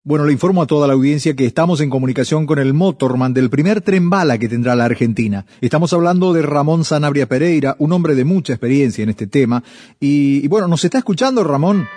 Bueno, le informo a toda la audiencia que estamos en comunicación con el motorman del primer tren bala que tendrá la Argentina. Estamos hablando de Ramón Sanabria Pereira, un hombre de mucha experiencia en este tema. Y bueno, ¿nos está escuchando, Ramón?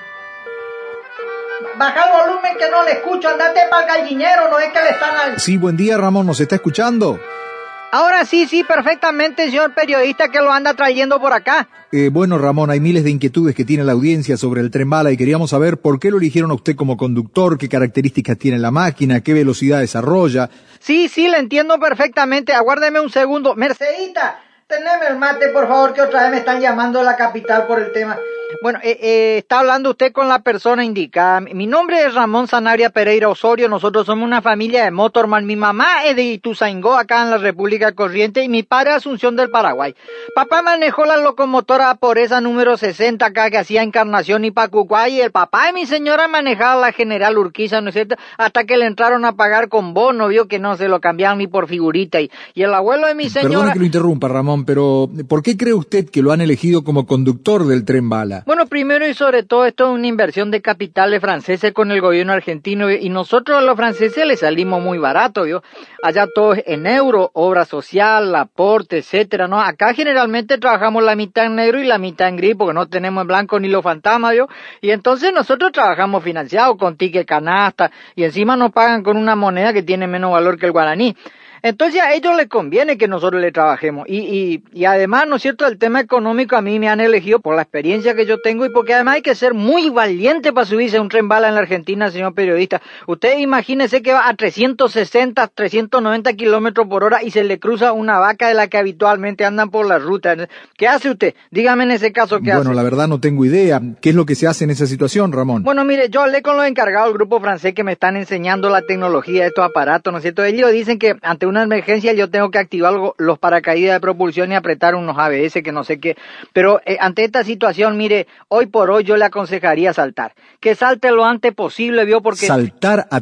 Baja el volumen que no le escucho, andate para el gallinero, no es que le están al... Sí, buen día, Ramón, ¿nos está escuchando? Ahora sí, perfectamente, señor periodista que lo anda trayendo por acá. Bueno, Ramón, hay miles de inquietudes que tiene la audiencia sobre el tren bala y queríamos saber por qué lo eligieron a usted como conductor, qué características tiene la máquina, qué velocidad desarrolla. Sí, le entiendo perfectamente. Aguárdeme un segundo. Mercedita, teneme el mate, por favor, que otra vez me están llamando de la capital por el tema. Bueno, está hablando usted con la persona indicada. Mi nombre es Ramón Sanabria Pereira Osorio. Nosotros somos una familia de motorman. Mi mamá es de Ituzaingó, acá en la República Corriente, y mi padre Asunción del Paraguay. Papá manejó la locomotora Poresa número 60 acá, que hacía Encarnación y Pacucuay, y el papá de mi señora manejaba la General Urquiza, ¿no es cierto? Hasta que le entraron a pagar con bono, vio que no se lo cambiaban ni por figurita. Y el abuelo de mi señora... Perdone que lo interrumpa, Ramón, pero ¿por qué cree usted que lo han elegido como conductor del tren bala? Bueno, primero y sobre todo esto es una inversión de capitales franceses con el gobierno argentino y nosotros los franceses le salimos muy barato, ¿vio? Allá todo es en euro, obra social, aporte, etcétera, ¿no? Acá generalmente trabajamos la mitad en negro y la mitad en gris porque no tenemos en blanco ni los fantasmas, ¿vio? Y entonces nosotros trabajamos financiado con ticket canasta y encima nos pagan con una moneda que tiene menos valor que el guaraní. Entonces a ellos les conviene que nosotros le trabajemos y además, ¿no es cierto?, el tema económico a mí me han elegido por la experiencia que yo tengo y porque además hay que ser muy valiente para subirse a un tren bala en la Argentina, señor periodista. Usted imagínese que va a 360, 390 kilómetros por hora y se le cruza una vaca de la que habitualmente andan por la ruta. ¿Qué hace usted? Dígame en ese caso qué hace. Bueno, la verdad no tengo idea. ¿Qué es lo que se hace en esa situación, Ramón? Bueno, mire, yo hablé con los encargados del grupo francés que me están enseñando la tecnología de estos aparatos, ¿no es cierto? Ellos dicen que ante una emergencia yo tengo que activar los paracaídas de propulsión y apretar unos ABS que no sé qué, pero ante esta situación, mire, hoy por hoy yo le aconsejaría saltar, que salte lo antes posible, vio, porque... Saltar a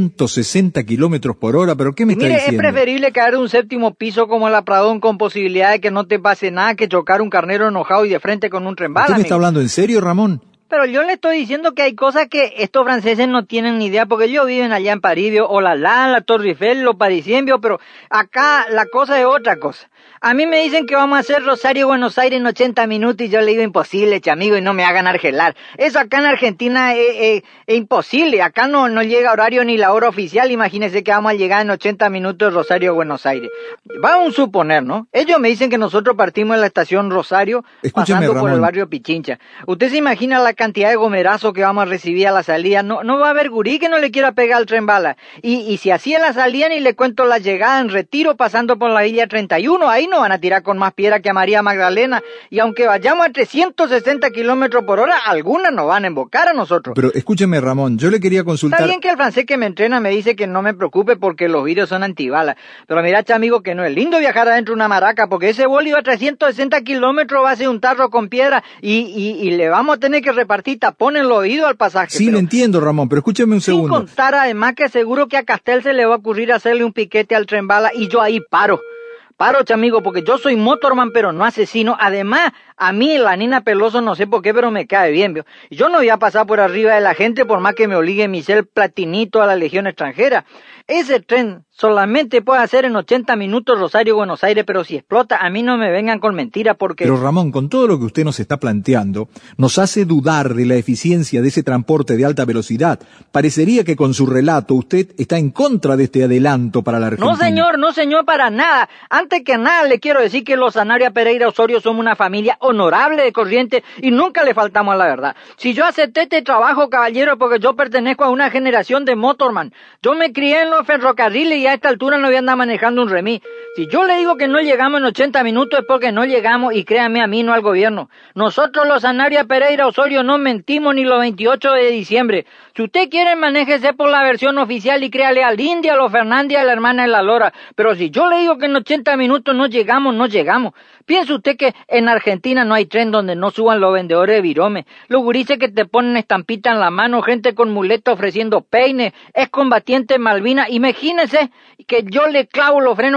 360 kilómetros por hora, ¿pero qué me está diciendo? Mire, es preferible caer de un séptimo piso como el Apradón con posibilidad de que no te pase nada que chocar un carnero enojado y de frente con un tren bala. ¿Usted me está hablando en serio, Ramón? Pero yo le estoy diciendo que hay cosas que estos franceses no tienen ni idea, porque ellos viven allá en París, vio, o la Torre Eiffel, los parisien, vio, pero acá la cosa es otra cosa. A mí me dicen que vamos a hacer Rosario-Buenos Aires en 80 minutos y yo le digo imposible, chamigo, y no me hagan argelar. Eso acá en Argentina es imposible, acá no llega horario ni la hora oficial, imagínense que vamos a llegar en 80 minutos Rosario-Buenos Aires. Vamos a suponer, ¿no? Ellos me dicen que nosotros partimos de la estación Rosario, pasando por el barrio Pichincha. ¿Usted se imagina la cantidad de gomerazos que vamos a recibir a la salida? No va a haber gurí que no le quiera pegar al tren bala. Y si así a la salida ni le cuento la llegada en Retiro pasando por la Villa 31, ahí no van a tirar con más piedra que a María Magdalena, y aunque vayamos a 360 kilómetros por hora, algunas nos van a embocar a nosotros. Pero escúcheme, Ramón, yo le quería consultar... Está bien que el francés que me entrena me dice que no me preocupe porque los vidrios son antibalas, pero mira, amigo, que no es lindo viajar adentro de una maraca, porque ese bólido a 360 kilómetros va a ser un tarro con piedra y le vamos a tener que repartir tapón en los oídos al pasaje. Sí, le entiendo, Ramón, pero escúcheme un segundo. Sin contar además que seguro que a Castel se le va a ocurrir hacerle un piquete al tren bala y yo ahí paro, chamigo, porque yo soy motorman, pero no asesino. Además, a mí la Nina Peloso no sé por qué, pero me cae bien, ¿vio? Yo no voy a pasar por arriba de la gente por más que me obligue mi ser platinito a la Legión extranjera. Ese tren solamente puede hacer en 80 minutos Rosario-Buenos Aires, pero si explota, a mí no me vengan con mentiras porque... Pero Ramón, con todo lo que usted nos está planteando, nos hace dudar de la eficiencia de ese transporte de alta velocidad. Parecería que con su relato usted está en contra de este adelanto para la Argentina. No señor, para nada. Antes que nada le quiero decir que los Sanabria Pereira Osorio somos una familia honorable de Corrientes y nunca le faltamos a la verdad. Si yo acepté este trabajo, caballero, porque yo pertenezco a una generación de motorman. Yo me crié en los ferrocarriles y a esta altura no voy a andar manejando un remis. Si yo le digo que no llegamos en 80 minutos es porque no llegamos, y créanme a mí, no al gobierno. Nosotros los Sanabria Pereira Osorio no mentimos ni los 28 de diciembre. Si usted quiere, manéjese por la versión oficial y créale al India, a los Fernández, a la hermana de la Lora. Pero si yo le digo que en 80 minutos no llegamos, no llegamos. ¿Piensa usted que en Argentina no hay tren donde no suban los vendedores de virome? Los gurises que te ponen estampita en la mano, gente con muleta ofreciendo peine, excombatiente en Malvinas. Imagínese que yo le clavo los frenos a 300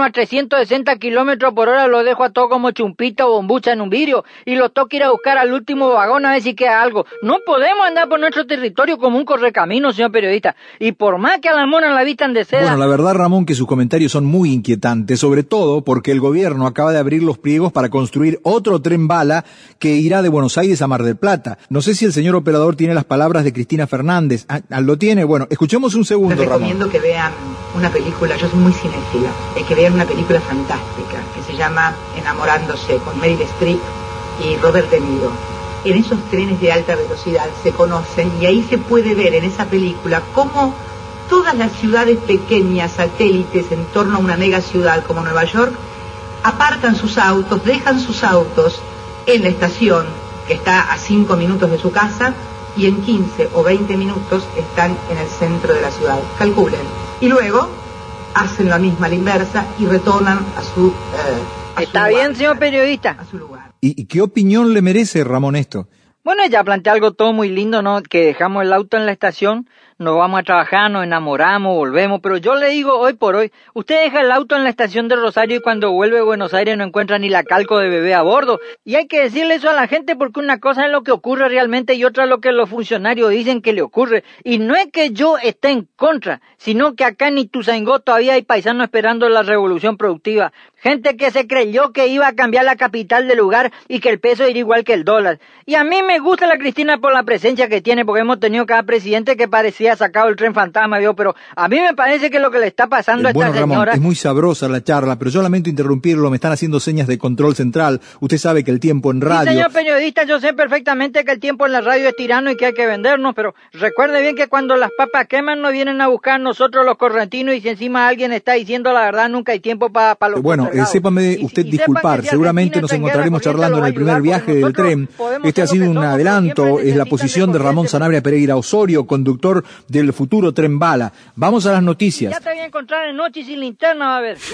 160 kilómetros por hora, lo dejo a todo como chumpita o bombucha en un vidrio y lo toca ir a buscar al último vagón a ver si queda algo. No podemos andar por nuestro territorio como un correcamino, señor periodista. Y por más que a las monas la vistan de seda... Bueno, la verdad, Ramón, que sus comentarios son muy inquietantes, sobre todo porque el gobierno acaba de abrir los pliegos para construir otro tren bala que irá de Buenos Aires a Mar del Plata. No sé si el señor operador tiene las palabras de Cristina Fernández. ¿Lo tiene? Bueno, escuchemos un segundo, Les recomiendo Ramón. que vean una película, yo soy muy cinéfila, que vean una película fantástica que se llama Enamorándose, con Meryl Streep y Robert De Niro. En esos trenes de alta velocidad se conocen y ahí se puede ver en esa película cómo todas las ciudades pequeñas, satélites en torno a una mega ciudad como Nueva York, aparcan sus autos, dejan sus autos en la estación que está a 5 minutos de su casa y en 15 o 20 minutos están en el centro de la ciudad. Calculen. Y luego hacen la misma, la inversa, y retornan a su Está bien, señor periodista. A su lugar. ¿Y qué opinión le merece, Ramón, esto? Bueno, ella plantea algo todo muy lindo, ¿no? Que dejamos el auto en la estación, nos vamos a trabajar, nos enamoramos, volvemos, pero yo le digo hoy por hoy, usted deja el auto en la estación de Rosario y cuando vuelve a Buenos Aires no encuentra ni la calco de bebé a bordo. Y hay que decirle eso a la gente porque una cosa es lo que ocurre realmente y otra es lo que los funcionarios dicen que le ocurre. Y no es que yo esté en contra, sino que acá en Ituzaingó todavía hay paisanos esperando la revolución productiva. Gente que se creyó que iba a cambiar la capital del lugar y que el peso era igual que el dólar. Y a mí me gusta la Cristina por la presencia que tiene, porque hemos tenido cada presidente que parecía sacado el tren fantasma, ¿vio? Pero a mí me parece que lo que le está pasando a esta Bueno, señora... Ramón, es muy sabrosa la charla, pero yo lamento interrumpirlo, me están haciendo señas de control central. Usted sabe que el tiempo en radio... Sí, señor periodista, yo sé perfectamente que el tiempo en la radio es tirano y que hay que vendernos, pero recuerde bien que cuando las papas queman nos vienen a buscar nosotros los correntinos y si encima alguien está diciendo la verdad nunca hay tiempo para los Bueno, sépame usted disculpar, seguramente nos encontraremos charlando en el primer viaje del tren. Este ha sido un adelanto, es la posición de Ramón Sanabria Pereira Osorio, conductor del futuro tren bala. Vamos a las noticias. Ya te voy a encontrar en noche y sin linterna, va a ver.